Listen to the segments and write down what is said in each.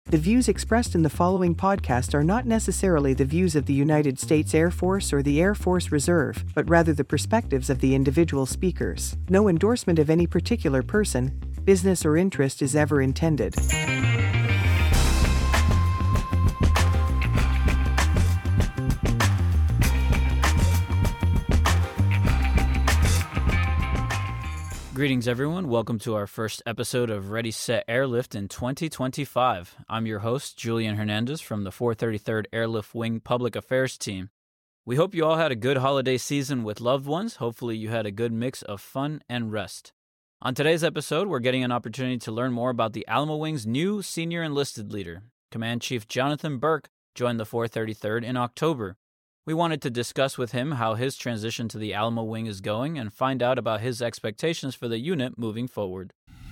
The views expressed in the following podcast are not necessarily the views of the United States Air Force or the Air Force Reserve, but rather the perspectives of the individual speakers. No endorsement of any particular person, business, or interest is ever intended. Greetings, everyone. Welcome to our first episode of Ready, Set, Airlift in 2025. I'm your host, Julian Hernandez from the 433rd Airlift Wing Public Affairs Team. We hope you all had a good holiday season with loved ones. Hopefully you had a good mix of fun and rest. On today's episode, we're getting an opportunity to learn more about the Alamo Wing's new senior enlisted leader. Command Chief Jonathan Burke joined the 433rd in October. We wanted to discuss with him how his transition to the Alamo Wing is going and find out about his expectations for the unit moving forward.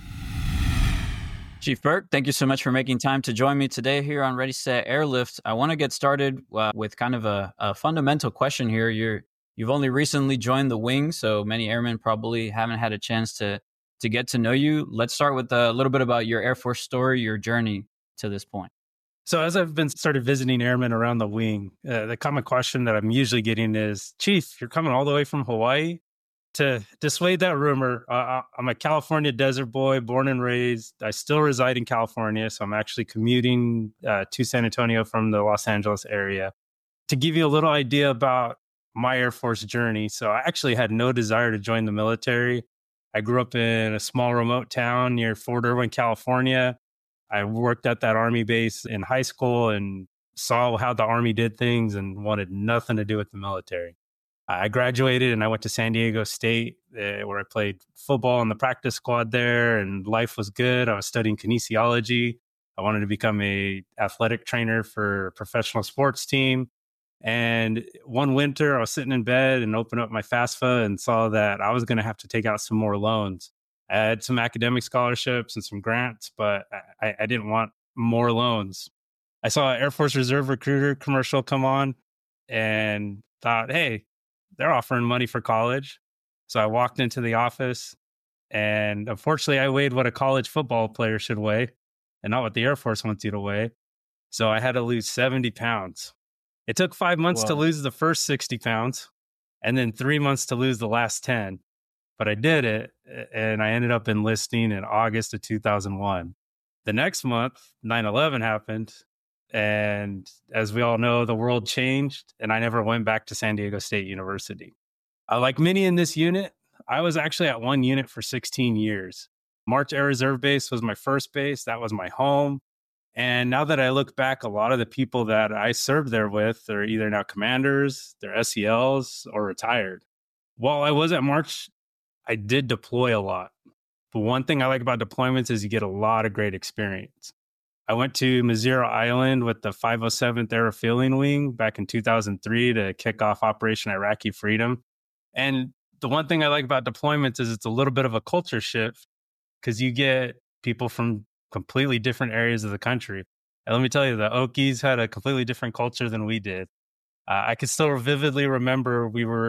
Chief Burke, thank you so much for making time to join me today here on Ready, Set, Airlift. I want to get started with kind of a fundamental question here. You've only recently joined the wing, so many airmen probably haven't had a chance to get to know you. Let's start with a little bit about your Air Force story, your journey to this point. So as I've started visiting airmen around the wing, the common question that I'm usually getting is, Chief, you're coming all the way from Hawaii? To dissuade that rumor, I'm a California desert boy, born and raised. I still reside in California, so I'm actually commuting to San Antonio from the Los Angeles area. To give you a little idea about my Air Force journey, so I actually had no desire to join the military. I grew up in a small remote town near Fort Irwin, California. I worked at that Army base in high school and saw how the Army did things and wanted nothing to do with the military. I graduated and I went to San Diego State where I played football in the practice squad there, and life was good. I was studying kinesiology. I wanted to become a athletic trainer for a professional sports team. And one winter I was sitting in bed and opened up my FAFSA and saw that I was going to have to take out some more loans. I had some academic scholarships and some grants, but I didn't want more loans. I saw an Air Force Reserve recruiter commercial come on and thought, hey, they're offering money for college. So I walked into the office, and unfortunately I weighed what a college football player should weigh and not what the Air Force wants you to weigh. So I had to lose 70 pounds. It took 5 months to lose the first 60 pounds and then 3 months to lose the last 10. But I did it, and I ended up enlisting in August of 2001. The next month, 9/11 happened, and as we all know, the world changed, and I never went back to San Diego State University. Like many in this unit, I was actually at one unit for 16 years. March Air Reserve Base was my first base. That was my home. And now that I look back, a lot of the people that I served there with are either now commanders, they're SELs, or retired. While I was at March, I did deploy a lot. But one thing I like about deployments is you get a lot of great experience. I went to Mazira Island with the 507th Aerofueling Wing back in 2003 to kick off Operation Iraqi Freedom. And the one thing I like about deployments is it's a little bit of a culture shift because you get people from completely different areas of the country. And let me tell you, the Okies had a completely different culture than we did. I can still vividly remember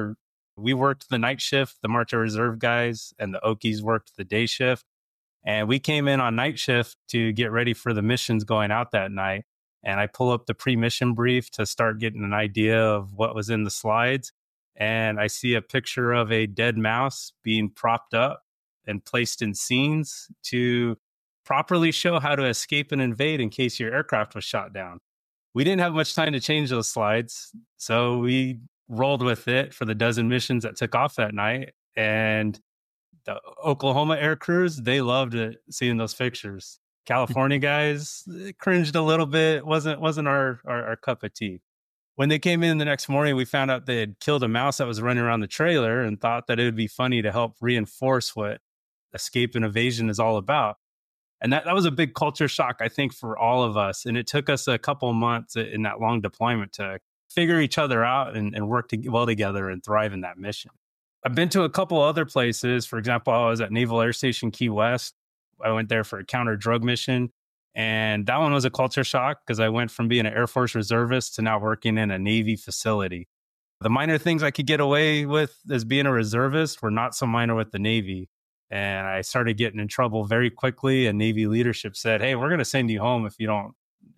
we worked the night shift, the March Air Reserve guys, and the Okies worked the day shift. And we came in on night shift to get ready for the missions going out that night. And I pull up the pre-mission brief to start getting an idea of what was in the slides. And I see a picture of a dead mouse being propped up and placed in scenes to properly show how to escape and invade in case your aircraft was shot down. We didn't have much time to change those slides, so we rolled with it for the dozen missions that took off that night. And the Oklahoma air crews, they loved it, seeing those pictures. California guys cringed a little bit. Wasn't our cup of tea. When they came in the next morning, we found out they had killed a mouse that was running around the trailer and thought that it would be funny to help reinforce what escape and evasion is all about. And that was a big culture shock, I think, for all of us. And it took us a couple of months in that long deployment to figure each other out and work well together and thrive in that mission. I've been to a couple other places. For example, I was at Naval Air Station Key West. I went there for a counter drug mission. And that one was a culture shock because I went from being an Air Force reservist to now working in a Navy facility. The minor things I could get away with as being a reservist were not so minor with the Navy. And I started getting in trouble very quickly. And Navy leadership said, hey, we're going to send you home if you don't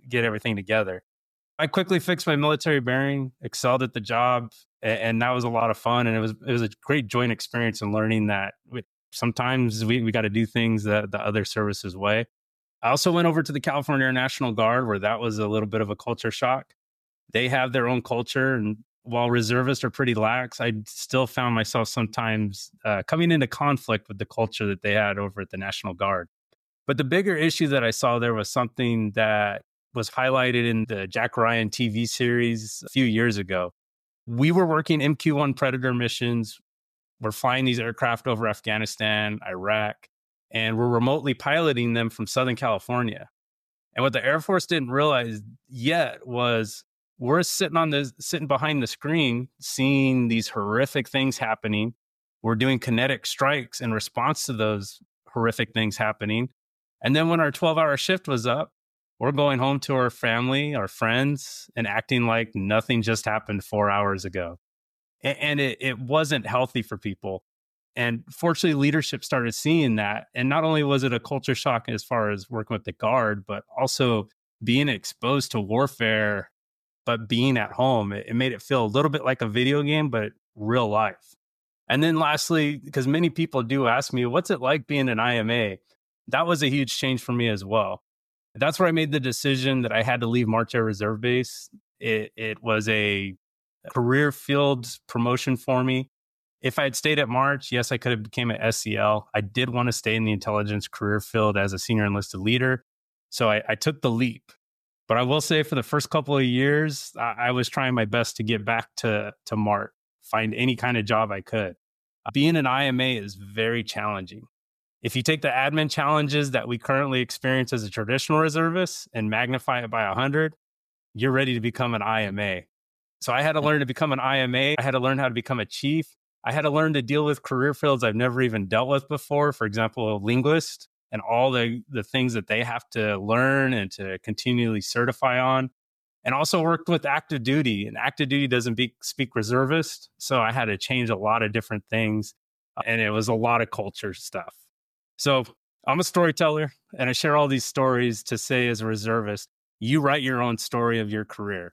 get everything together. I quickly fixed my military bearing, excelled at the job, and that was a lot of fun. And it was a great joint experience in learning that sometimes we got to do things the other services way. I also went over to the California Air National Guard, where that was a little bit of a culture shock. They have their own culture, and while reservists are pretty lax, I still found myself sometimes coming into conflict with the culture that they had over at the National Guard. But the bigger issue that I saw there was something that was highlighted in the Jack Ryan TV series a few years ago. We were working MQ-1 Predator missions. We're flying these aircraft over Afghanistan, Iraq, and we're remotely piloting them from Southern California. And what the Air Force didn't realize yet was we're sitting behind the screen, seeing these horrific things happening. We're doing kinetic strikes in response to those horrific things happening. And then when our 12-hour shift was up, we're going home to our family, our friends, and acting like nothing just happened 4 hours ago. And it wasn't healthy for people. And fortunately, leadership started seeing that. And not only was it a culture shock as far as working with the Guard, but also being exposed to warfare, but being at home. It made it feel a little bit like a video game, but real life. And then lastly, because many people do ask me, what's it like being an IMA? That was a huge change for me as well. That's where I made the decision that I had to leave March Air Reserve Base. It was a career field promotion for me. If I had stayed at March, yes, I could have become an SCL. I did want to stay in the intelligence career field as a senior enlisted leader. So I took the leap. But I will say for the first couple of years, I was trying my best to get back to MART, find any kind of job I could. Being an IMA is very challenging. If you take the admin challenges that we currently experience as a traditional reservist and magnify it by 100, you're ready to become an IMA. So I had to learn to become an IMA. I had to learn how to become a chief. I had to learn to deal with career fields I've never even dealt with before. For example, a linguist and all the things that they have to learn and to continually certify on. And also worked with active duty. And active duty doesn't speak reservist. So I had to change a lot of different things. And it was a lot of culture stuff. So I'm a storyteller, and I share all these stories to say as a reservist, you write your own story of your career.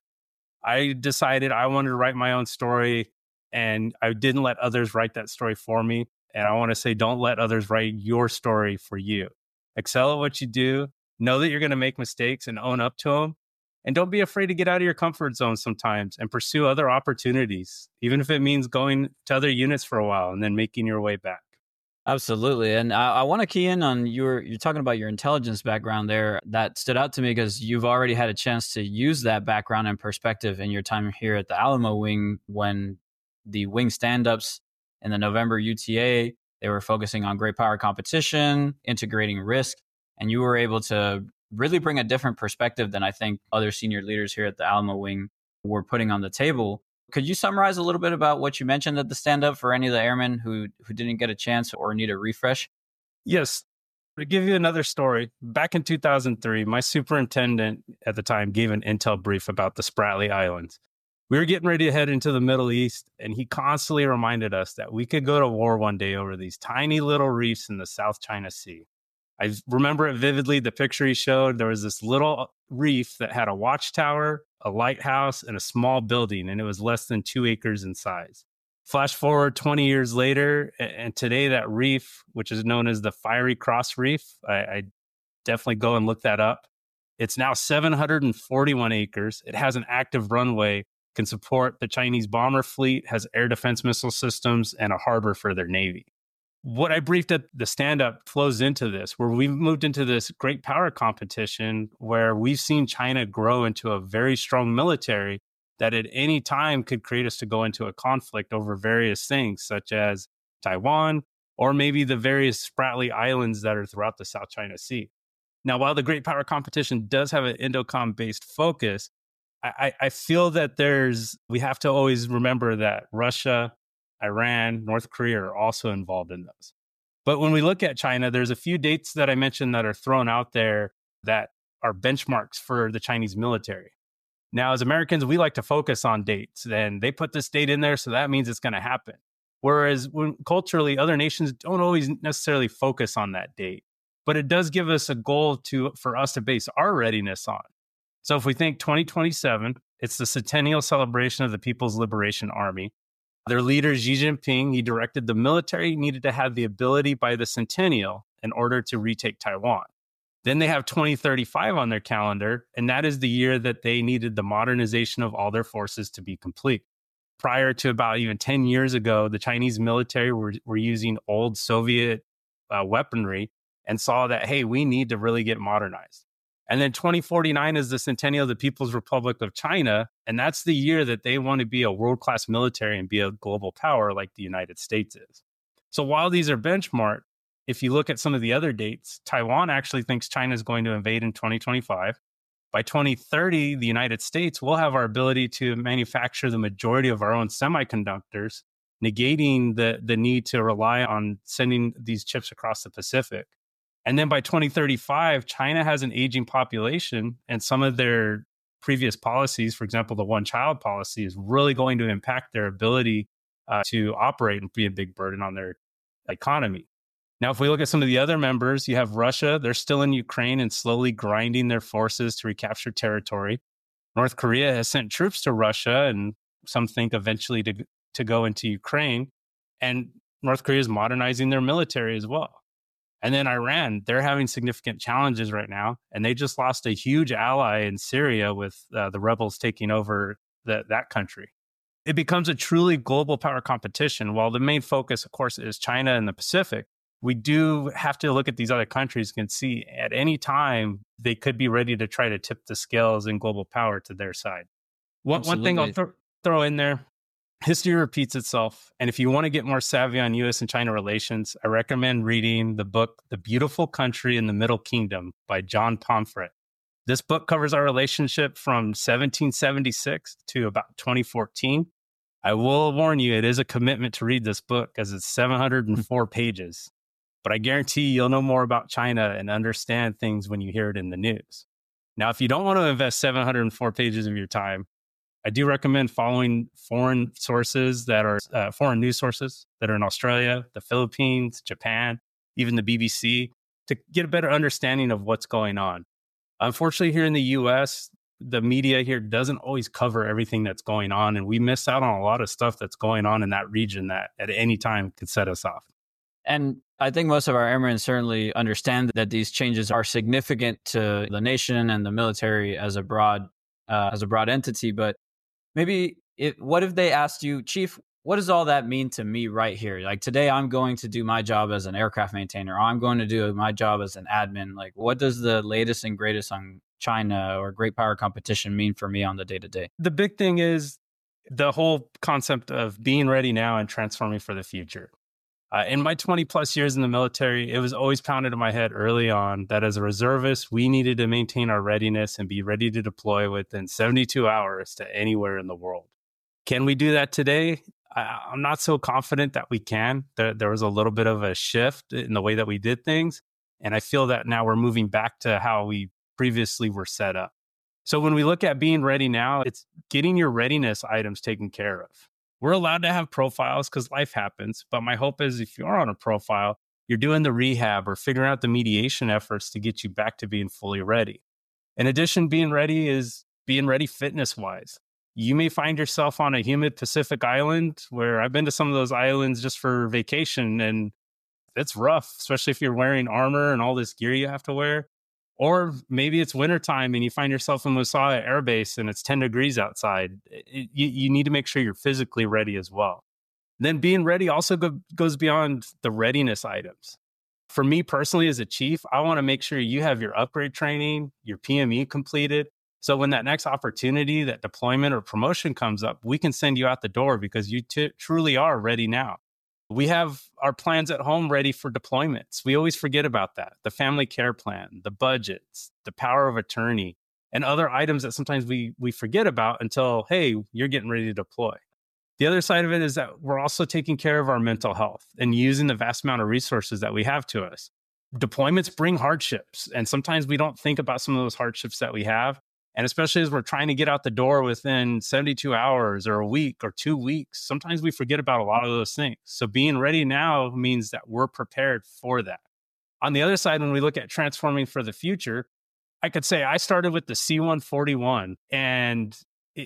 I decided I wanted to write my own story, and I didn't let others write that story for me. And I want to say, don't let others write your story for you. Excel at what you do. Know that you're going to make mistakes and own up to them. And don't be afraid to get out of your comfort zone sometimes and pursue other opportunities, even if it means going to other units for a while and then making your way back. Absolutely. And I want to key in on you're talking about your intelligence background there. That stood out to me because you've already had a chance to use that background and perspective in your time here at the Alamo Wing when the wing stand-ups in the November UTA, they were focusing on great power competition, integrating risk, and you were able to really bring a different perspective than I think other senior leaders here at the Alamo Wing were putting on the table. Could you summarize a little bit about what you mentioned at the stand-up for any of the airmen who didn't get a chance or need a refresh? Yes. To give you another story, back in 2003, my superintendent at the time gave an intel brief about the Spratly Islands. We were getting ready to head into the Middle East, and he constantly reminded us that we could go to war one day over these tiny little reefs in the South China Sea. I remember it vividly. The picture he showed, there was this little reef that had a watchtower, a lighthouse, and a small building, and it was less than 2 acres in size. Flash forward 20 years later, and today that reef, which is known as the Fiery Cross Reef, I definitely go and look that up. It's now 741 acres. It has an active runway, can support the Chinese bomber fleet, has air defense missile systems, and a harbor for their Navy. What I briefed at the stand-up flows into this, where we've moved into this great power competition where we've seen China grow into a very strong military that at any time could create us to go into a conflict over various things, such as Taiwan, or maybe the various Spratly Islands that are throughout the South China Sea. Now, while the great power competition does have an INDOCOM-based focus, I feel that we have to always remember that Russia, Iran, North Korea are also involved in those. But when we look at China, there's a few dates that I mentioned that are thrown out there that are benchmarks for the Chinese military. Now, as Americans, we like to focus on dates. Then they put this date in there, so that means it's going to happen. Whereas culturally, other nations don't always necessarily focus on that date. But it does give us a goal for us to base our readiness on. So if we think 2027, it's the centennial celebration of the People's Liberation Army. Their leader, Xi Jinping, he directed the military needed to have the ability by the centennial in order to retake Taiwan. Then they have 2035 on their calendar, and that is the year that they needed the modernization of all their forces to be complete. Prior to about even 10 years ago, the Chinese military were using old Soviet weaponry and saw that, hey, we need to really get modernized. And then 2049 is the centennial of the People's Republic of China, and that's the year that they want to be a world-class military and be a global power like the United States is. So while these are benchmarked, if you look at some of the other dates, Taiwan actually thinks China is going to invade in 2025. By 2030, the United States will have our ability to manufacture the majority of our own semiconductors, negating the need to rely on sending these chips across the Pacific. And then by 2035, China has an aging population, and some of their previous policies, for example, the one-child policy, is really going to impact their ability to operate and be a big burden on their economy. Now, if we look at some of the other members, you have Russia. They're still in Ukraine and slowly grinding their forces to recapture territory. North Korea has sent troops to Russia, and some think eventually to go into Ukraine. And North Korea is modernizing their military as well. And then Iran, they're having significant challenges right now. And they just lost a huge ally in Syria with the rebels taking over that country. It becomes a truly global power competition. While the main focus, of course, is China and the Pacific, we do have to look at these other countries and see at any time they could be ready to try to tip the scales in global power to their side. One thing I'll throw in there, history repeats itself. And if you want to get more savvy on U.S. and China relations, I recommend reading the book, The Beautiful Country in the Middle Kingdom by John Pomfret. This book covers our relationship from 1776 to about 2014. I will warn you, it is a commitment to read this book as it's 704 pages. But I guarantee you'll know more about China and understand things when you hear it in the news. Now, if you don't want to invest 704 pages of your time, I do recommend following foreign sources that are foreign news sources that are in Australia, the Philippines, Japan, even the BBC, to get a better understanding of what's going on. Unfortunately, here in the US, the media here doesn't always cover everything that's going on, and we miss out on a lot of stuff that's going on in that region that at any time could set us off. And I think most of our airmen certainly understand that these changes are significant to the nation and the military as a broad entity. But maybe what if they asked you, Chief, what does all that mean to me right here? Like today, I'm going to do my job as an aircraft maintainer, or I'm going to do my job as an admin. Like, what does the latest and greatest on China or great power competition mean for me on the day-to-day? The big thing is the whole concept of being ready now and transforming for the future. In my 20 plus years in the military, it was always pounded in my head early on that as a reservist, we needed to maintain our readiness and be ready to deploy within 72 hours to anywhere in the world. Can we do that today? I'm not so confident that we can. There was a little bit of a shift in the way that we did things. And I feel that now we're moving back to how we previously were set up. So when we look at being ready now, it's getting your readiness items taken care of. We're allowed to have profiles because life happens. But my hope is if you are on a profile, you're doing the rehab or figuring out the mediation efforts to get you back to being fully ready. In addition, being ready is being ready fitness-wise. You may find yourself on a humid Pacific island where I've been to some of those islands just for vacation, and it's rough, especially if you're wearing armor and all this gear you have to wear. Or maybe it's wintertime and you find yourself in Masaya Air Base and it's 10 degrees outside. You need to make sure you're physically ready as well. Then being ready also goes beyond the readiness items. For me personally as a chief, I want to make sure you have your upgrade training, your PME completed. So when that next opportunity, that deployment or promotion comes up, we can send you out the door because you truly are ready now. We have our plans at home ready for deployments. We always forget about that. The family care plan, the budgets, the power of attorney, and other items that sometimes we forget about until, hey, you're getting ready to deploy. The other side of it is that we're also taking care of our mental health and using the vast amount of resources that we have to us. Deployments bring hardships, and sometimes we don't think about some of those hardships that we have. And especially as we're trying to get out the door within 72 hours or a week or 2 weeks, sometimes we forget about a lot of those things. So being ready now means that we're prepared for that. On the other side, when we look at transforming for the future, I could say I started with the C-141 and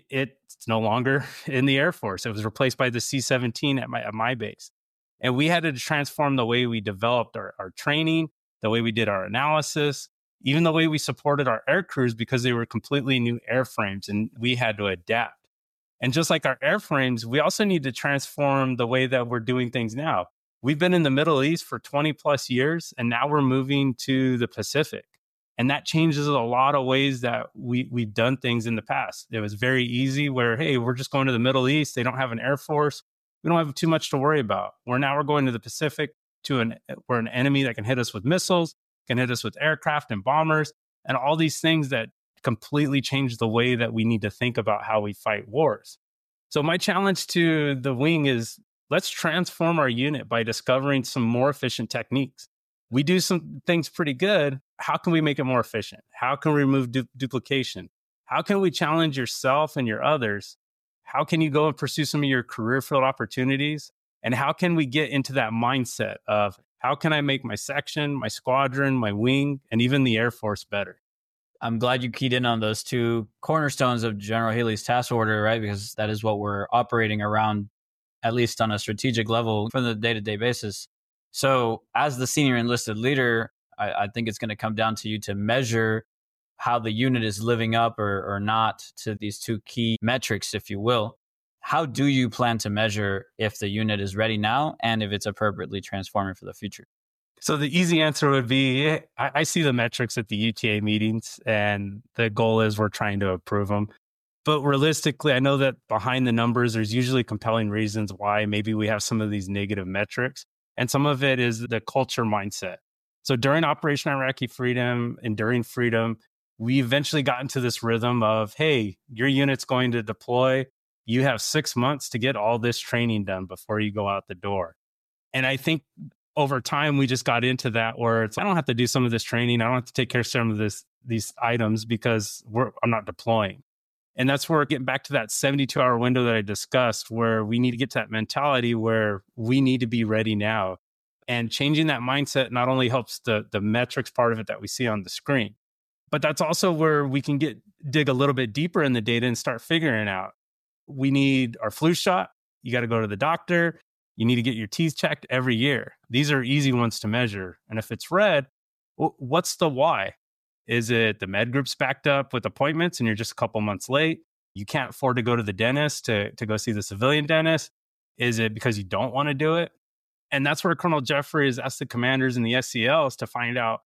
it's no longer in the Air Force. It was replaced by the C-17 at my base. And we had to transform the way we developed our training, the way we did our analysis, even the way we supported our air crews because they were completely new airframes and we had to adapt. And just like our airframes, we also need to transform the way that we're doing things now. We've been in the Middle East for 20 plus years, and now we're moving to the Pacific. And that changes a lot of ways that we've done things in the past. It was very easy where, hey, we're just going to the Middle East. They don't have an Air Force. We don't have too much to worry about. We're going to the Pacific we're an enemy that can hit us with missiles, can hit us with aircraft and bombers, and all these things that completely change the way that we need to think about how we fight wars. So my challenge to the wing is let's transform our unit by discovering some more efficient techniques. We do some things pretty good. How can we make it more efficient? How can we remove duplication? How can we challenge yourself and your others? How can you go and pursue some of your career field opportunities? And how can we get into that mindset of how can I make my section, my squadron, my wing, and even the Air Force better? I'm glad you keyed in on those two cornerstones of General Haley's task order, right? Because that is what we're operating around, at least on a strategic level from the day-to-day basis. So as the senior enlisted leader, I think it's going to come down to you to measure how the unit is living up or not to these two key metrics, if you will. How do you plan to measure if the unit is ready now and if it's appropriately transforming for the future? So the easy answer would be, I see the metrics at the UTA meetings and the goal is we're trying to improve them. But realistically, I know that behind the numbers, there's usually compelling reasons why maybe we have some of these negative metrics. And some of it is the culture mindset. So during Operation Iraqi Freedom, Enduring Freedom, we eventually got into this rhythm of, hey, your unit's going to deploy. You have 6 months to get all this training done before you go out the door. And I think over time, we just got into that where it's, I don't have to do some of this training. I don't have to take care of some of these items because I'm not deploying. And that's where we're getting back to that 72-hour window that I discussed, where we need to get to that mentality where we need to be ready now. And changing that mindset not only helps the metrics part of it that we see on the screen, but that's also where we can dig a little bit deeper in the data and start figuring out. We need our flu shot. You got to go to the doctor. You need to get your teeth checked every year. These are easy ones to measure. And if it's red, what's the why? Is it the med group's backed up with appointments and you're just a couple months late? You can't afford to go to the dentist to go see the civilian dentist? Is it because you don't want to do it? And that's where Colonel Jeffrey has asked the commanders and the SCLs to find out,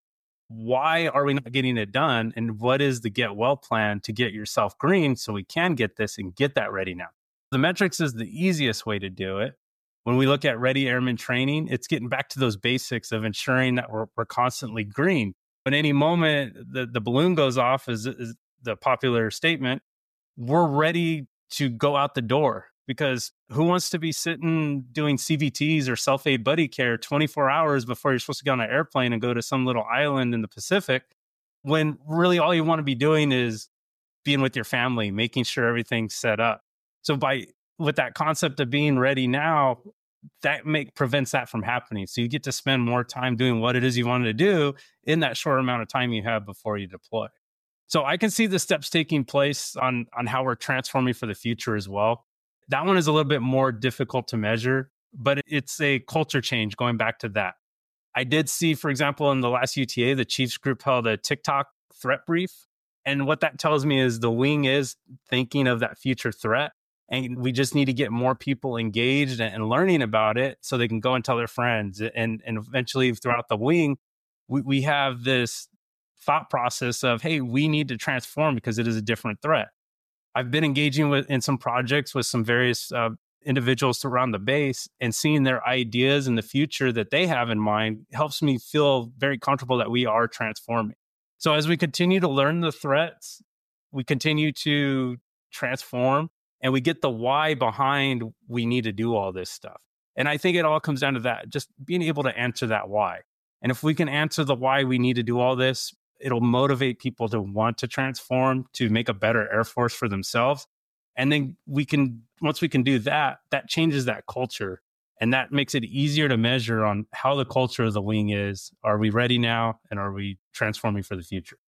why are we not getting it done? And what is the get well plan to get yourself green so we can get this and get that ready now? The metrics is the easiest way to do it. When we look at ready airman training, it's getting back to those basics of ensuring that we're constantly green. At any moment, the balloon goes off, is the popular statement, we're ready to go out the door. Because who wants to be sitting doing CVTs or self-aid buddy care 24 hours before you're supposed to get on an airplane and go to some little island in the Pacific, when really all you want to be doing is being with your family, making sure everything's set up. So with that concept of being ready now, that prevents that from happening. So you get to spend more time doing what it is you wanted to do in that short amount of time you have before you deploy. So I can see the steps taking place on how we're transforming for the future as well. That one is a little bit more difficult to measure, but it's a culture change going back to that. I did see, for example, in the last UTA, the Chiefs group held a TikTok threat brief. And what that tells me is the wing is thinking of that future threat. And we just need to get more people engaged and learning about it so they can go and tell their friends. And eventually throughout the wing, we have this thought process of, hey, we need to transform because it is a different threat. I've been engaging in some projects with some various individuals around the base, and seeing their ideas in the future that they have in mind helps me feel very comfortable that we are transforming. So as we continue to learn the threats, we continue to transform, and we get the why behind we need to do all this stuff. And I think it all comes down to that, just being able to answer that why. And if we can answer the why we need to do all this, it'll motivate people to want to transform, to make a better Air Force for themselves. And then once we can do that, that changes that culture. And that makes it easier to measure on how the culture of the wing is. Are we ready now? And are we transforming for the future?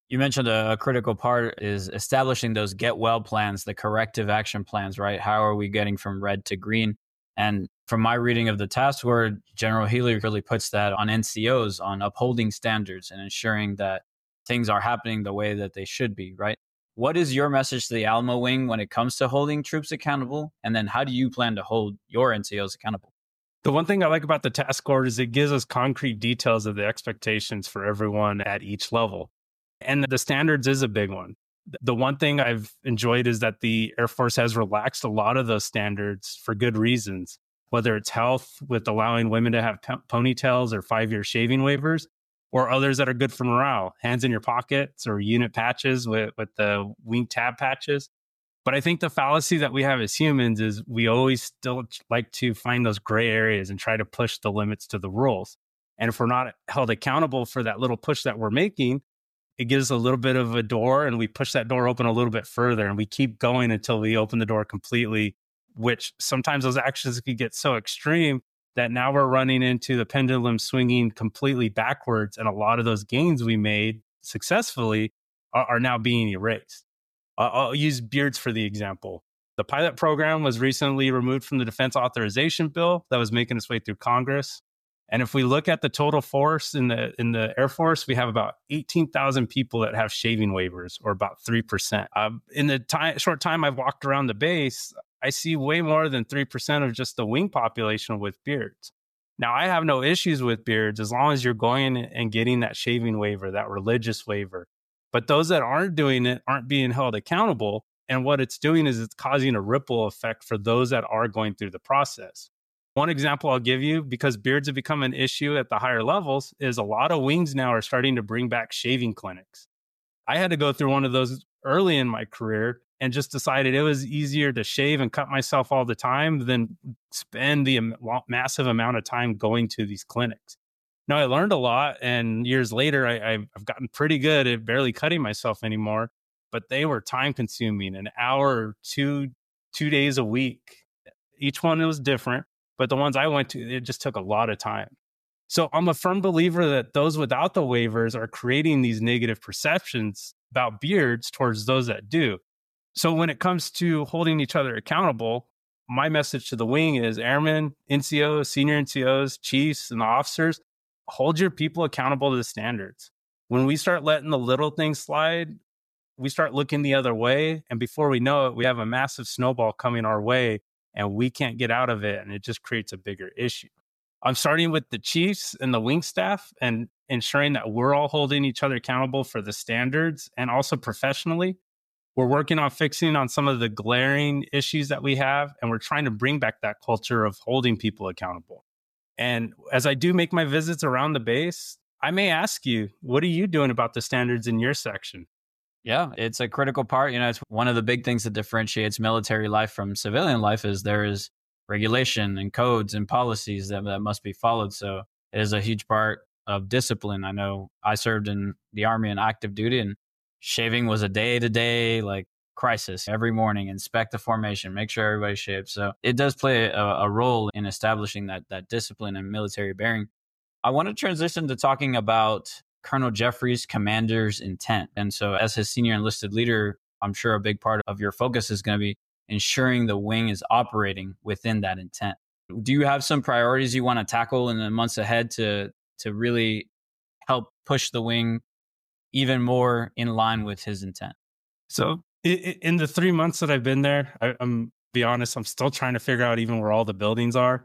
You mentioned a critical part is establishing those get well plans, the corrective action plans, right? How are we getting from red to green? And from my reading of the task board, General Healy really puts that on NCOs, on upholding standards and ensuring that things are happening the way that they should be, right? What is your message to the Alamo Wing when it comes to holding troops accountable? And then how do you plan to hold your NCOs accountable? The one thing I like about the task board is it gives us concrete details of the expectations for everyone at each level. And the standards is a big one. The one thing I've enjoyed is that the Air Force has relaxed a lot of those standards for good reasons, whether it's health with allowing women to have ponytails or 5-year shaving waivers, or others that are good for morale, hands in your pockets or unit patches with the wing tab patches. But I think the fallacy that we have as humans is we always still like to find those gray areas and try to push the limits to the rules. And if we're not held accountable for that little push that we're making, it gives a little bit of a door and we push that door open a little bit further and we keep going until we open the door completely, which sometimes those actions could get so extreme that now we're running into the pendulum swinging completely backwards. And a lot of those gains we made successfully are now being erased. I'll use Beards for the example. The pilot program was recently removed from the Defense Authorization Bill that was making its way through Congress. And if we look at the total force in the Air Force, we have about 18,000 people that have shaving waivers, or about 3%. In the short time I've walked around the base, I see way more than 3% of just the wing population with beards. Now, I have no issues with beards as long as you're going and getting that shaving waiver, that religious waiver. But those that aren't doing it aren't being held accountable. And what it's doing is it's causing a ripple effect for those that are going through the process. One example I'll give you, because beards have become an issue at the higher levels, is a lot of wings now are starting to bring back shaving clinics. I had to go through one of those early in my career and just decided it was easier to shave and cut myself all the time than spend the massive amount of time going to these clinics. Now, I learned a lot, and years later, I've gotten pretty good at barely cutting myself anymore, but they were time consuming, an hour or two days a week. Each one was different. But the ones I went to, it just took a lot of time. So I'm a firm believer that those without the waivers are creating these negative perceptions about beards towards those that do. So when it comes to holding each other accountable, my message to the wing is airmen, NCOs, senior NCOs, chiefs, and the officers, hold your people accountable to the standards. When we start letting the little things slide, we start looking the other way. And before we know it, we have a massive snowball coming our way and we can't get out of it. And it just creates a bigger issue. I'm starting with the chiefs and the wing staff and ensuring that we're all holding each other accountable for the standards and also professionally. We're working on fixing on some of the glaring issues that we have. And we're trying to bring back that culture of holding people accountable. And as I do make my visits around the base, I may ask you, what are you doing about the standards in your section? Yeah, it's a critical part. It's one of the big things that differentiates military life from civilian life is there is regulation and codes and policies that must be followed. So it is a huge part of discipline. I know I served in the Army in active duty, and shaving was a day-to-day crisis. Every morning, inspect the formation, make sure everybody's shaved. So it does play a role in establishing that discipline and military bearing. I want to transition to talking about Colonel Jeffrey's commander's intent. And so as his senior enlisted leader, I'm sure a big part of your focus is going to be ensuring the wing is operating within that intent. Do you have some priorities you want to tackle in the months ahead to really help push the wing even more in line with his intent? So in the 3 months that I've been there, I'm be honest, I'm still trying to figure out even where all the buildings are.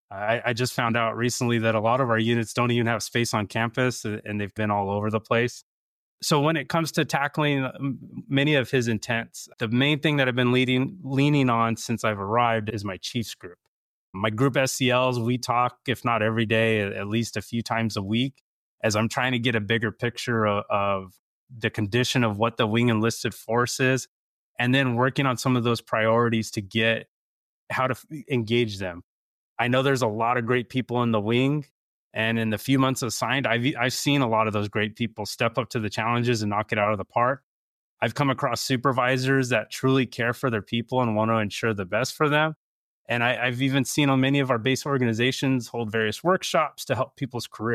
I just found out recently that a lot of our units don't even have space on campus, and they've been all over the place. So when it comes to tackling many of his intents, the main thing that I've been leaning on since I've arrived is my chiefs group. My group SCLs, we talk, if not every day, at least a few times a week, as I'm trying to get a bigger picture of the condition of what the wing enlisted force is, and then working on some of those priorities to get how to engage them. I know there's a lot of great people in the wing, and in the few months assigned, I've seen a lot of those great people step up to the challenges and knock it out of the park. I've come across supervisors that truly care for their people and want to ensure the best for them. And I've even seen on many of our base organizations hold various workshops to help people's career.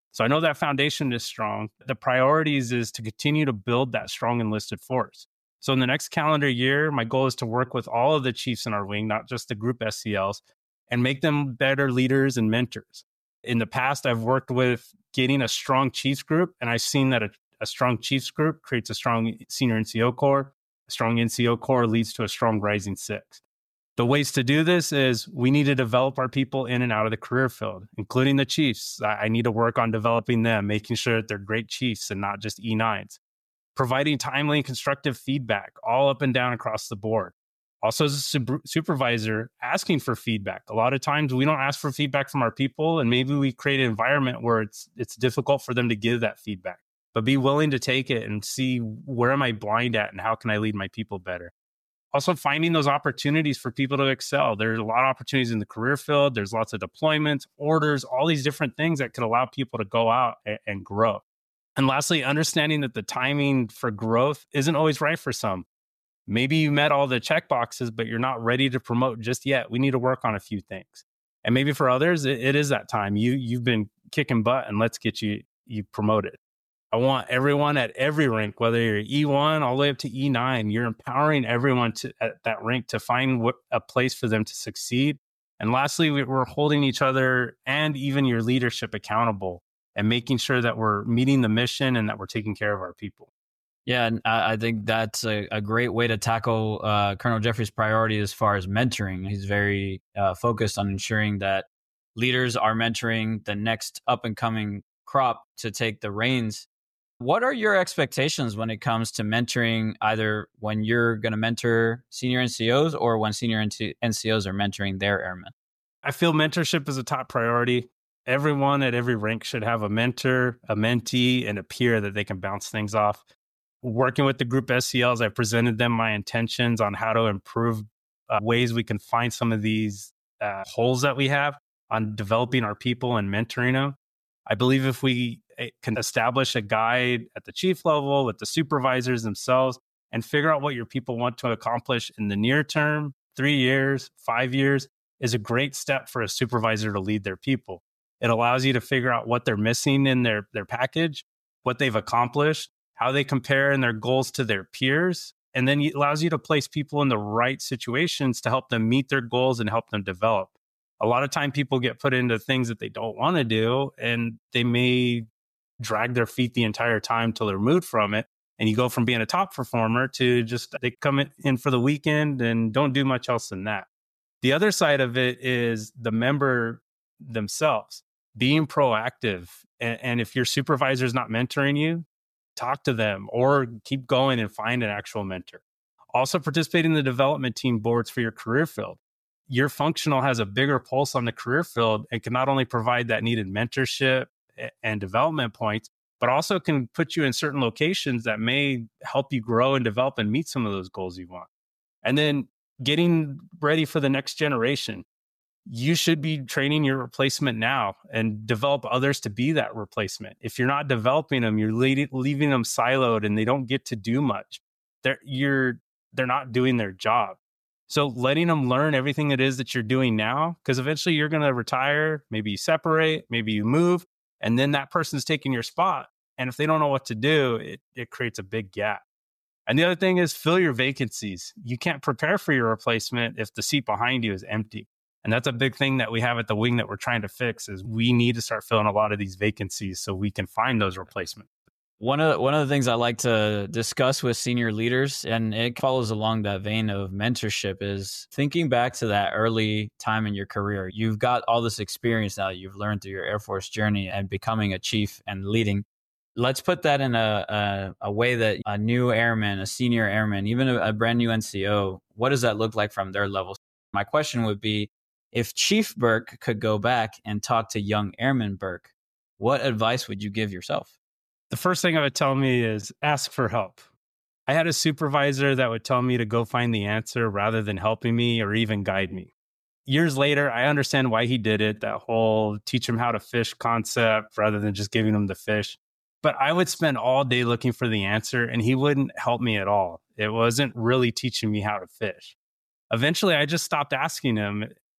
So I know that foundation is strong. The priorities is to continue to build that strong enlisted force. So in the next calendar year, my goal is to work with all of the chiefs in our wing, not just the group SCLs, and make them better leaders and mentors. In the past, I've worked with getting a strong chiefs group, and I've seen that a strong chiefs group creates a strong senior NCO corps. A strong NCO corps leads to a strong rising six. The ways to do this is we need to develop our people in and out of the career field, including the chiefs. I need to work on developing them, making sure that they're great chiefs and not just E9s. Providing timely and constructive feedback all up and down across the board. Also, as a supervisor, asking for feedback. A lot of times we don't ask for feedback from our people, and maybe we create an environment where it's difficult for them to give that feedback. But be willing to take it and see where am I blind at and how can I lead my people better. Also, finding those opportunities for people to excel. There's a lot of opportunities in the career field. There's lots of deployments, orders, all these different things that could allow people to go out and grow. And lastly, understanding that the timing for growth isn't always right for some. Maybe you met all the check boxes, but you're not ready to promote just yet. We need to work on a few things. And maybe for others, it is that time. You've been kicking butt and let's get you promoted. I want everyone at every rank, whether you're E1 all the way up to E9, you're empowering everyone at that rank to find a place for them to succeed. And lastly, we're holding each other and even your leadership accountable and making sure that we're meeting the mission and that we're taking care of our people. Yeah, and I think that's a great way to tackle Colonel Jeffrey's priority as far as mentoring. He's very focused on ensuring that leaders are mentoring the next up-and-coming crop to take the reins. What are your expectations when it comes to mentoring, either when you're going to mentor senior NCOs or when senior NCOs are mentoring their airmen? I feel mentorship is a top priority. Everyone at every rank should have a mentor, a mentee, and a peer that they can bounce things off. Working with the group SCLs, I presented them my intentions on how to improve ways we can find some of these holes that we have on developing our people and mentoring them. I believe if we can establish a guide at the chief level with the supervisors themselves and figure out what your people want to accomplish in the near term, 3 years, 5 years, is a great step for a supervisor to lead their people. It allows you to figure out what they're missing in their package, what they've accomplished, how they compare in their goals to their peers, and then it allows you to place people in the right situations to help them meet their goals and help them develop. A lot of time people get put into things that they don't want to do, and they may drag their feet the entire time till they're moved from it. And you go from being a top performer to just they come in for the weekend and don't do much else than that. The other side of it is the member themselves being proactive. And if your supervisor is not mentoring you, talk to them or keep going and find an actual mentor. Also participate in the development team boards for your career field. Your functional has a bigger pulse on the career field and can not only provide that needed mentorship and development points, but also can put you in certain locations that may help you grow and develop and meet some of those goals you want. And then getting ready for the next generation. You should be training your replacement now and develop others to be that replacement. If you're not developing them, you're leaving them siloed and they don't get to do much. They're not doing their job. So letting them learn everything it is that you're doing now, because eventually you're going to retire, maybe you separate, maybe you move, and then that person's taking your spot. And if they don't know what to do, it creates a big gap. And the other thing is fill your vacancies. You can't prepare for your replacement if the seat behind you is empty. And that's a big thing that we have at the wing that we're trying to fix is we need to start filling a lot of these vacancies so we can find those replacements. One of the things I like to discuss with senior leaders, and it follows along that vein of mentorship, is thinking back to that early time in your career. You've got all this experience now that you've learned through your Air Force journey and becoming a chief and leading. Let's put that in a way that a new airman, a senior airman, even a brand new NCO, what does that look like from their level? My question would be, if Chief Burke could go back and talk to young Airman Burke, what advice would you give yourself? The first thing I would tell me is ask for help. I had a supervisor that would tell me to go find the answer rather than helping me or even guide me. Years later, I understand why he did it, that whole teach him how to fish concept rather than just giving him the fish. But I would spend all day looking for the answer and he wouldn't help me at all. It wasn't really teaching me how to fish. Eventually, I just stopped asking him.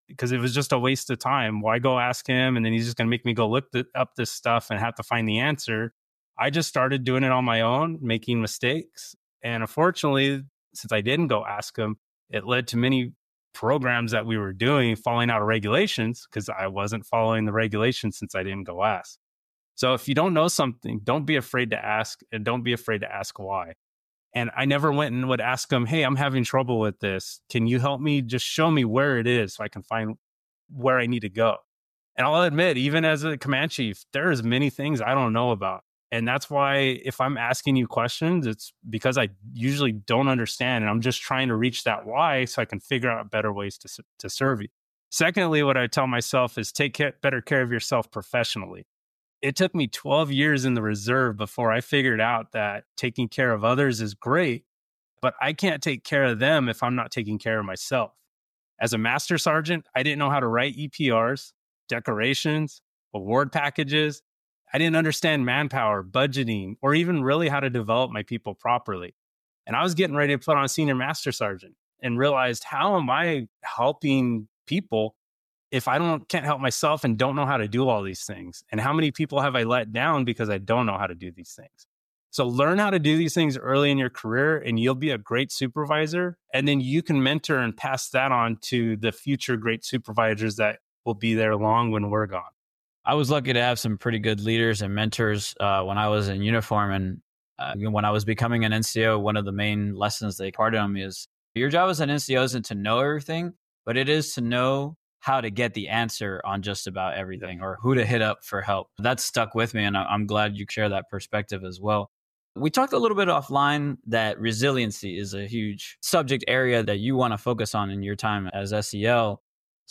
because it was just a waste of time. Why go ask him? And then he's just going to make me go look up this stuff and have to find the answer. I just started doing it on my own, making mistakes. And unfortunately, since I didn't go ask him, it led to many programs that we were doing falling out of regulations because I wasn't following the regulations since I didn't go ask. So if you don't know something, don't be afraid to ask, and don't be afraid to ask why. And I never went and would ask them, hey, I'm having trouble with this. Can you help me? Just show me where it is so I can find where I need to go. And I'll admit, even as a command chief, there's many things I don't know about. And that's why if I'm asking you questions, it's because I usually don't understand. And I'm just trying to reach that why so I can figure out better ways to serve you. Secondly, what I tell myself is take better care of yourself professionally. It took me 12 years in the reserve before I figured out that taking care of others is great, but I can't take care of them if I'm not taking care of myself. As a master sergeant, I didn't know how to write EPRs, decorations, award packages. I didn't understand manpower, budgeting, or even really how to develop my people properly. And I was getting ready to put on senior master sergeant and realized, how am I helping people if I can't help myself and don't know how to do all these things? And how many people have I let down because I don't know how to do these things? So learn how to do these things early in your career and you'll be a great supervisor. And then you can mentor and pass that on to the future great supervisors that will be there long when we're gone. I was lucky to have some pretty good leaders and mentors when I was in uniform. And when I was becoming an NCO, one of the main lessons they imparted on me is your job as an NCO isn't to know everything, but it is to know how to get the answer on just about everything or who to hit up for help. That stuck with me, and I'm glad you share that perspective as well. We talked a little bit offline that resiliency is a huge subject area that you want to focus on in your time as SEL.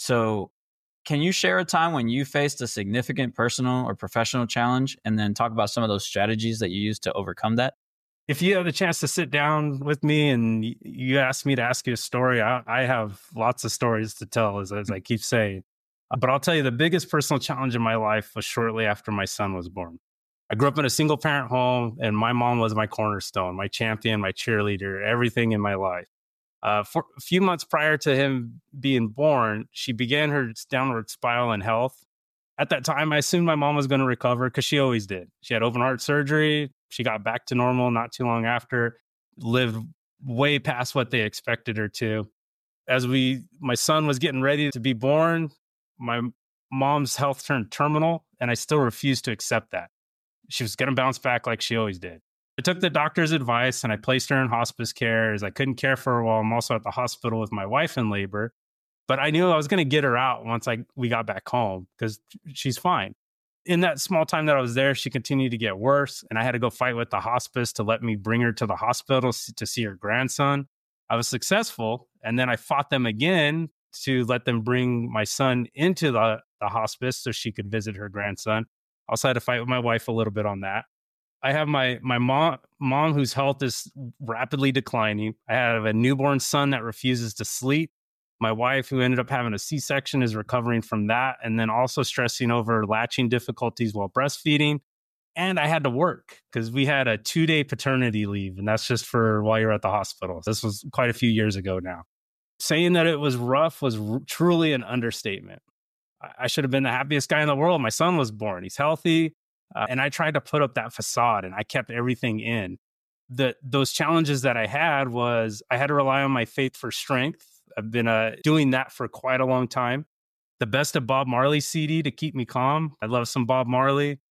So can you share a time when you faced a significant personal or professional challenge and then talk about some of those strategies that you used to overcome that? If you have the chance to sit down with me and you ask me to ask you a story, I have lots of stories to tell, as I keep saying. But I'll tell you, the biggest personal challenge in my life was shortly after my son was born. I grew up in a single parent home, and my mom was my cornerstone, my champion, my cheerleader, everything in my life. For a few months prior to him being born, she began her downward spiral in health. At that time, I assumed my mom was going to recover because she always did. She had open heart surgery. She got back to normal not too long after, lived way past what they expected her to. As my son was getting ready to be born, my mom's health turned terminal, and I still refused to accept that. She was going to bounce back like she always did. I took the doctor's advice and I placed her in hospice care as I couldn't care for her while I'm also at the hospital with my wife in labor. But I knew I was going to get her out once we got back home because she's fine. In that small time that I was there, she continued to get worse, and I had to go fight with the hospice to let me bring her to the hospital to see her grandson. I was successful, and then I fought them again to let them bring my son into the hospice so she could visit her grandson. I also had to fight with my wife a little bit on that. I have my mom whose health is rapidly declining. I have a newborn son that refuses to sleep. My wife, who ended up having a C-section, is recovering from that, and then also stressing over latching difficulties while breastfeeding. And I had to work because we had a 2-day paternity leave, and that's just for while you're at the hospital. This was quite a few years ago now. Saying that it was rough was truly an understatement. I should have been the happiest guy in the world. My son was born. He's healthy. And I tried to put up that facade, and I kept everything in. Those challenges that I had was I had to rely on my faith for strength. I've been doing that for quite a long time. The Best of Bob Marley CD to keep me calm. I love some Bob Marley,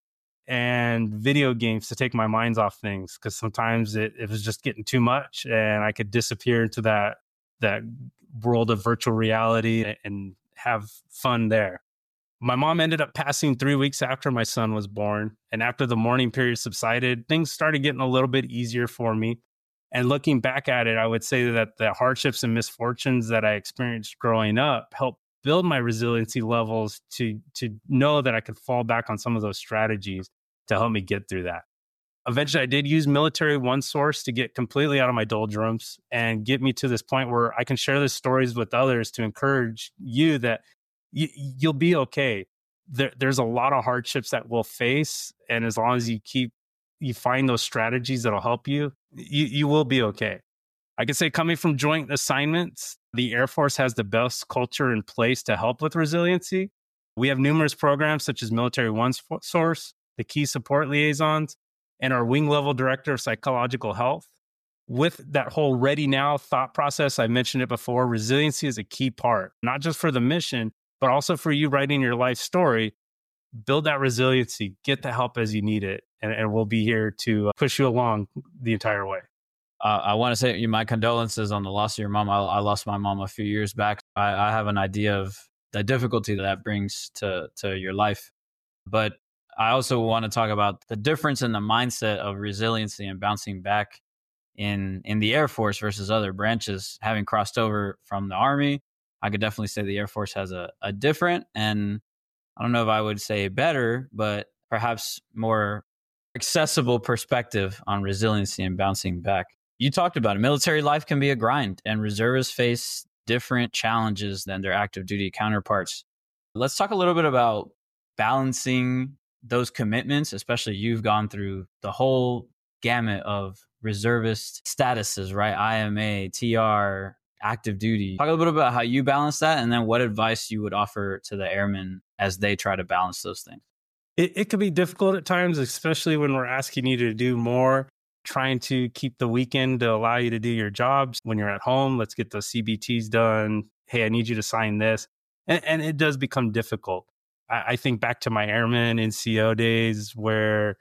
and video games to take my minds off things because sometimes it was just getting too much and I could disappear into that world of virtual reality and have fun there. My mom ended up passing 3 weeks after my son was born. And after the mourning period subsided, things started getting a little bit easier for me. And looking back at it, I would say that the hardships and misfortunes that I experienced growing up helped build my resiliency levels to know that I could fall back on some of those strategies to help me get through that. Eventually, I did use Military OneSource to get completely out of my doldrums and get me to this point where I can share these stories with others to encourage you that you'll be okay. There's a lot of hardships that we'll face. And as long as you find those strategies that'll help you, you will be okay. I can say coming from joint assignments, The Air Force has the best culture in place to help with resiliency. We have numerous programs such as Military One Source, the Key Support Liaisons, and our Wing Level Director of Psychological Health. With that whole ready now thought process, I mentioned it before, resiliency is a key part, not just for the mission, but also for you writing your life story. Build that resiliency, get the help as you need it, and we'll be here to push you along the entire way. I want to say my condolences on the loss of your mom. I lost my mom a few years back. I have an idea of the difficulty that brings to your life. But I also want to talk about the difference in the mindset of resiliency and bouncing back in the Air Force versus other branches. Having crossed over from the Army, I could definitely say the Air Force has a different, and I don't know if I would say better, but perhaps more accessible perspective on resiliency and bouncing back. You talked about it. Military life can be a grind, and reservists face different challenges than their active duty counterparts. Let's talk a little bit about balancing those commitments, especially you've gone through the whole gamut of reservist statuses, right? IMA, TR, active duty. Talk a little bit about how you balance that, and then what advice you would offer to the airmen as they try to balance those things. It can be difficult at times, especially when we're asking you to do more, trying to keep the weekend to allow you to do your jobs. When you're at home, let's get those CBTs done. Hey, I need you to sign this. And it does become difficult. I think back to my airman NCO days where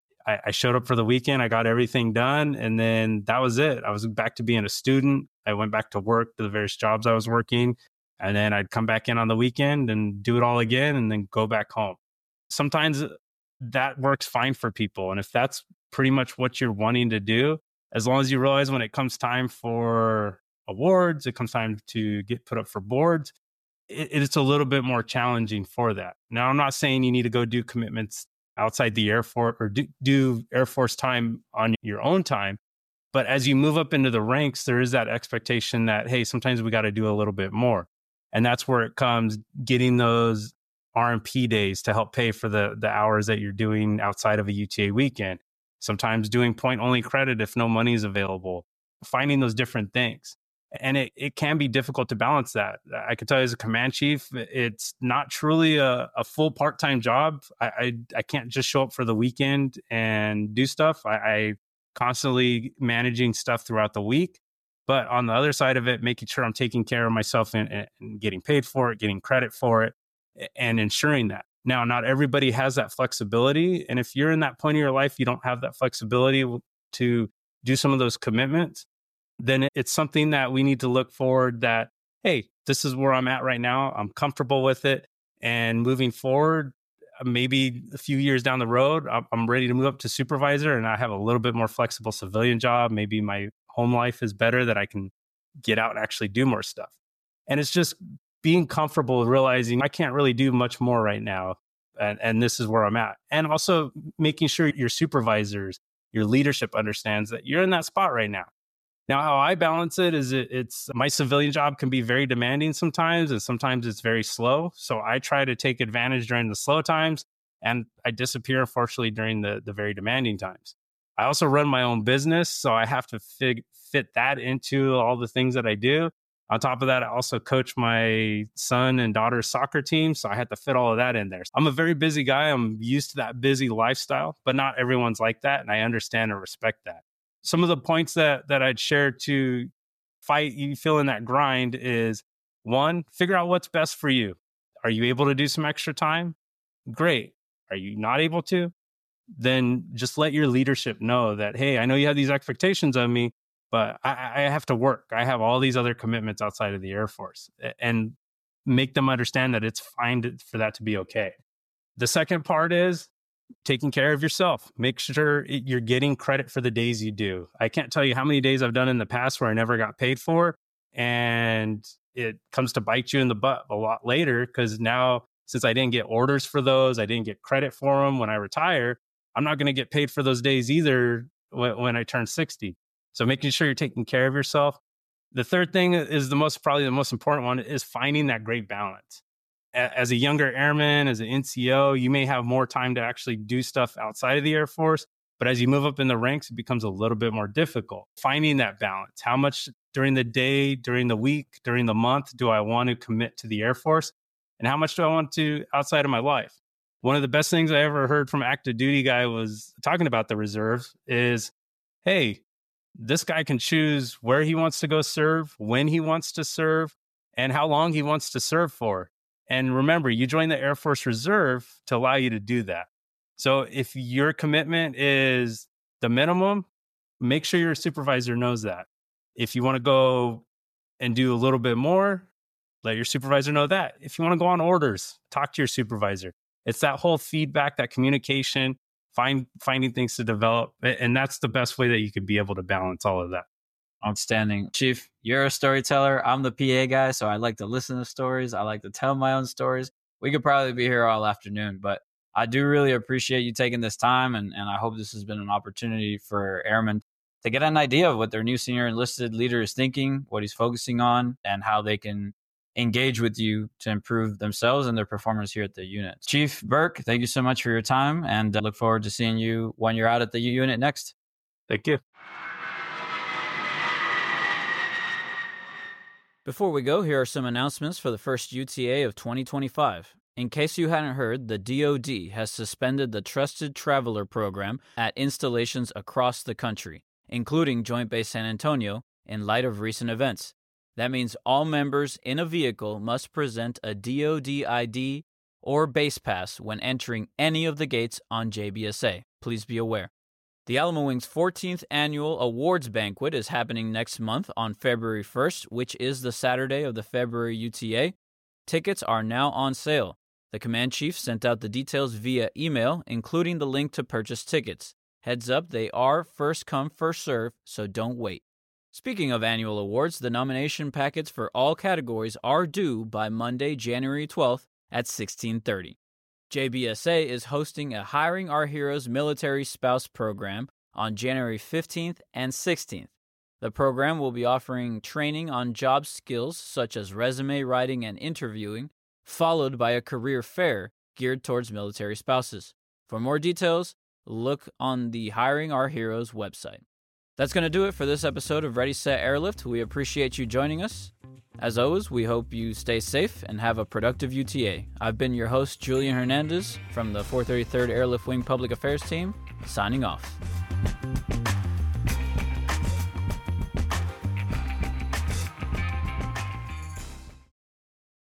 I showed up for the weekend, I got everything done, and then that was it. I was back to being a student. I went back to work to the various jobs I was working, and then I'd come back in on the weekend and do it all again and then go back home. Sometimes that works fine for people. And if that's pretty much what you're wanting to do, as long as you realize when it comes time for awards, it comes time to get put up for boards, it's a little bit more challenging for that. Now, I'm not saying you need to go do commitments outside the Air Force or do Air Force time on your own time. But as you move up into the ranks, there is that expectation that, hey, sometimes we got to do a little bit more. And that's where it comes, getting those RMP days to help pay for the hours that you're doing outside of a UTA weekend. Sometimes doing point-only credit if no money is available, finding those different things. And it can be difficult to balance that. I can tell you as a command chief, it's not truly a full part-time job. I can't just show up for the weekend and do stuff. I constantly managing stuff throughout the week. But on the other side of it, making sure I'm taking care of myself and getting paid for it, getting credit for it, and ensuring that. Now, not everybody has that flexibility. And if you're in that point of your life, you don't have that flexibility to do some of those commitments, then it's something that we need to look forward that, hey, this is where I'm at right now. I'm comfortable with it. And moving forward, maybe a few years down the road, I'm ready to move up to supervisor and I have a little bit more flexible civilian job. Maybe my home life is better, that I can get out and actually do more stuff. And it's just being comfortable with realizing I can't really do much more right now. And this is where I'm at. And also making sure your supervisors, your leadership understands that you're in that spot right now. Now, how I balance it is it's my civilian job can be very demanding sometimes, and sometimes it's very slow. So I try to take advantage during the slow times, and I disappear, unfortunately, during the very demanding times. I also run my own business, so I have to fit that into all the things that I do. On top of that, I also coach my son and daughter's soccer team, so I had to fit all of that in there. I'm a very busy guy. I'm used to that busy lifestyle, but not everyone's like that, and I understand and respect that. Some of the points that I'd share to fight you feeling that grind is, one, figure out what's best for you. Are you able to do some extra time? Great. Are you not able to? Then just let your leadership know that, hey, I know you have these expectations of me, but I have to work. I have all these other commitments outside of the Air Force, and make them understand that it's fine for that to be okay. The second part is taking care of yourself. Make sure you're getting credit for the days you do. I can't tell you how many days I've done in the past where I never got paid for, and it comes to bite you in the butt a lot later, because now, since I didn't get orders for those, I didn't get credit for them when I retire, I'm not going to get paid for those days either when I turn 60. So making sure you're taking care of yourself. The third thing is probably the most important one, is finding that great balance. As a younger airman, as an NCO, you may have more time to actually do stuff outside of the Air Force, But as you move up in the ranks, it becomes a little bit more difficult. Finding that balance. How much during the day, during the week, during the month do I want to commit to the Air Force? And how much do I want to outside of my life? One of the best things I ever heard from active duty guy was talking about the reserve is, hey, this guy can choose where he wants to go serve, when he wants to serve, and how long he wants to serve for. And remember, you join the Air Force Reserve to allow you to do that. So if your commitment is the minimum, make sure your supervisor knows that. If you want to go and do a little bit more, let your supervisor know that. If you want to go on orders, talk to your supervisor. It's that whole feedback, that communication, finding things to develop. And that's the best way that you could be able to balance all of that. Outstanding. Chief, you're a storyteller. I'm the PA guy, so I like to listen to stories. I like to tell my own stories. We could probably be here all afternoon, but I do really appreciate you taking this time, and I hope this has been an opportunity for airmen to get an idea of what their new senior enlisted leader is thinking, what he's focusing on, and how they can engage with you to improve themselves and their performance here at the unit. Chief Burke, thank you so much for your time, and I look forward to seeing you when you're out at the unit next. Thank you. Before we go, here are some announcements for the first UTA of 2025. In case you hadn't heard, the DoD has suspended the Trusted Traveler program at installations across the country, including Joint Base San Antonio, in light of recent events. That means all members in a vehicle must present a DoD ID or base pass when entering any of the gates on JBSA. Please be aware. The Alamo Wings 14th Annual Awards Banquet is happening next month on February 1st, which is the Saturday of the February UTA. Tickets are now on sale. The Command Chief sent out the details via email, including the link to purchase tickets. Heads up, they are first come, first serve, so don't wait. Speaking of annual awards, the nomination packets for all categories are due by Monday, January 12th at 16:30. JBSA is hosting a Hiring Our Heroes Military Spouse program on January 15th and 16th. The program will be offering training on job skills such as resume writing and interviewing, followed by a career fair geared towards military spouses. For more details, look on the Hiring Our Heroes website. That's going to do it for this episode of Ready, Set, Airlift. We appreciate you joining us. As always, we hope you stay safe and have a productive UTA. I've been your host, Julian Hernandez, from the 433rd Airlift Wing Public Affairs Team, signing off.